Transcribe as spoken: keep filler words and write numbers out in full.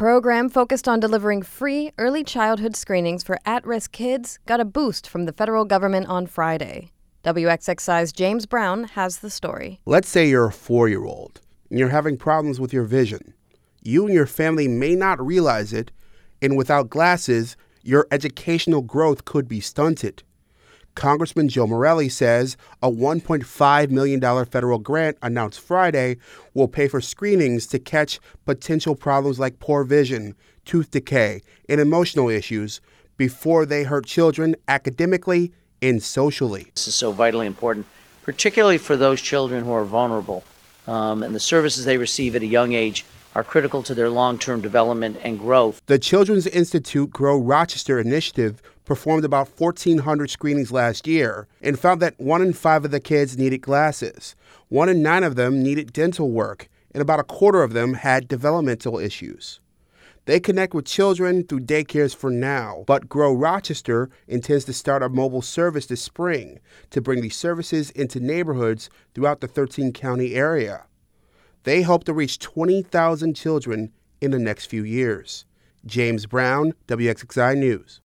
program focused on delivering free early childhood screenings for at-risk kids got a boost from the federal government on Friday. W X X I's James Brown has the story. Let's say you're a four-year-old and you're having problems with your vision. You and your family may not realize it, and without glasses, your educational growth could be stunted. Congressman Joe Morelle says a one point five million dollars federal grant announced Friday will pay for screenings to catch potential problems like poor vision, tooth decay, and emotional issues before they hurt children academically and socially. This is so vitally important, particularly for those children who are vulnerable, um, and the services they receive at a young age are critical to their long-term development and growth. The Children's Institute Grow Rochester initiative performed about fourteen hundred screenings last year and found that one in five of the kids needed glasses. One in nine of them needed dental work, and about a quarter of them had developmental issues. They connect with children through daycares for now, but Grow Rochester intends to start a mobile service this spring to bring these services into neighborhoods throughout the thirteen-county area. They hope to reach twenty thousand children in the next few years. James Brown, W X X I News.